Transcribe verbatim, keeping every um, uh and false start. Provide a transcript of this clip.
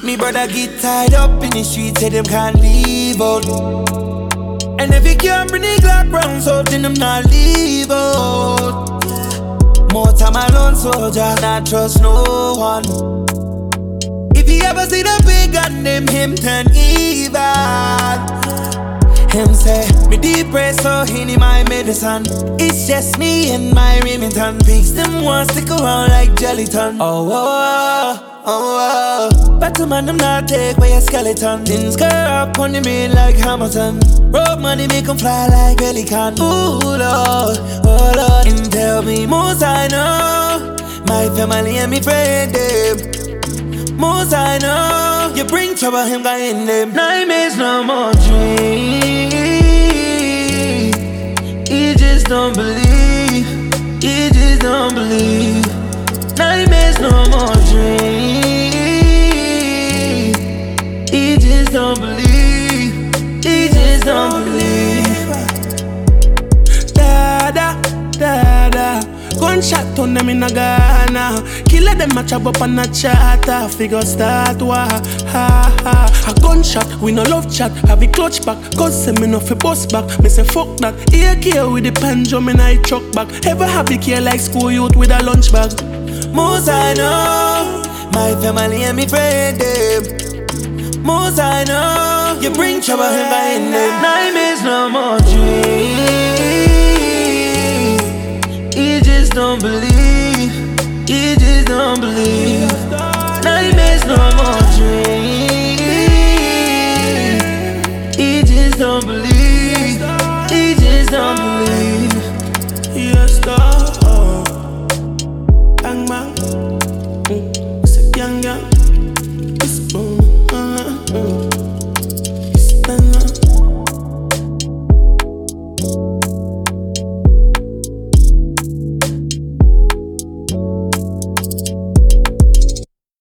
Me brother get tied up in the streets, say them can't leave out. And if you can't bring the Glock round, so then them not leave out. More time alone, soldier, not trust no one. If you ever see the big gun, name him turn evil. Him say, me depressed, so he need my medicine. It's just me and my Remington. Pigs them want stick around like gelatin. Oh, oh, oh, oh. But the man them not take away a skeleton. Things go up on the main like Hamilton. Road money make them fly like pelican. Ooh, Lord, oh Lord. And tell me most I know, my family and me friend them. Most I know, you bring trouble, him got in them. Nightmares no more dream. He just don't believe. He just don't believe. Nightmares no more dream. He just don't believe. He just don't believe. Da-da, da-da. Gunshot on them in a Ghana. Killer them a chop up on a chatter. Figure start wa ha ha. A gunshot, we no love chat. Have a clutch back, cause say me no fi bust back. Me say fuck that. Ear care with the panjo, me I truck back. Ever happy care like school youth with a lunch bag. Most I know, my family and me friend them. Most I know, you bring trouble him by in them. Nightmares no more dream. He just don't believe. He just don't believe. Nightmares no more dream. He just don't believe. He just don't believe. Yes, oh, bang bang. Mm. It's a gang gang. It's boom.